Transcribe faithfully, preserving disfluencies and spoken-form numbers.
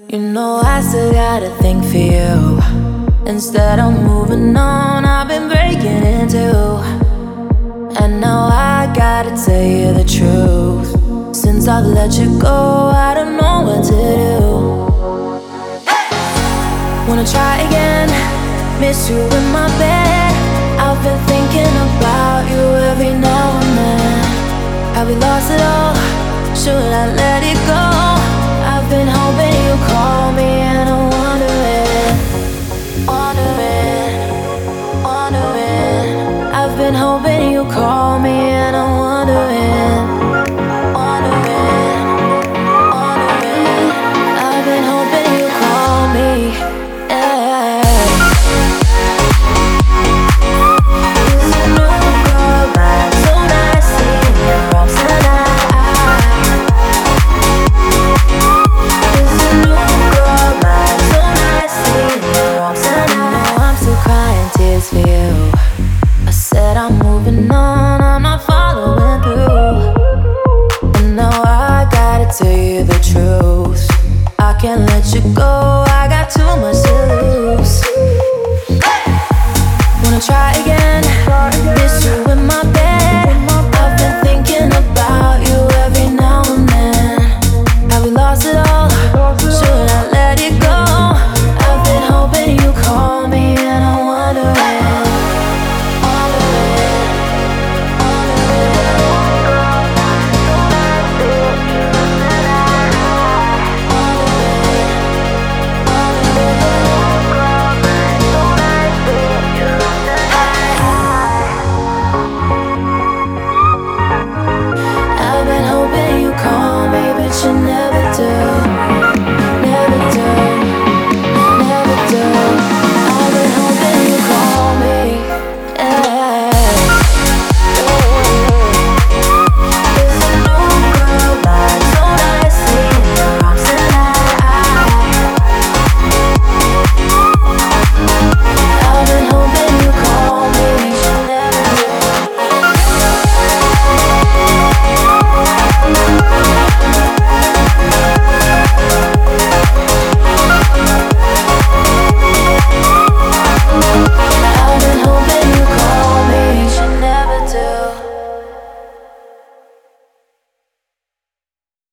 You know I still got a thing for you. Instead of moving on, I've been breaking into. And now I gotta tell you the truth. Since I've let you go, I don't know what to do. Wanna try again, miss you in my bed. I've been thinking about you every now and then. Have we lost it all? Should I let it go? I've been hoping you call me and I'm wondering, wondering, wondering. I've been hoping you call me and I'm wondering, wondering, wondering. I've been hoping you call me, yeah. There's a new girl back, so nice seeing your arms tonight. There's a new girl back, so nice seeing your arms tonight. I'm still crying tears for you. I said I'm moving on, I'm not following through. And now I gotta tell you the truth. I can't let you go, I got too much to lose. Wanna try again, miss you in my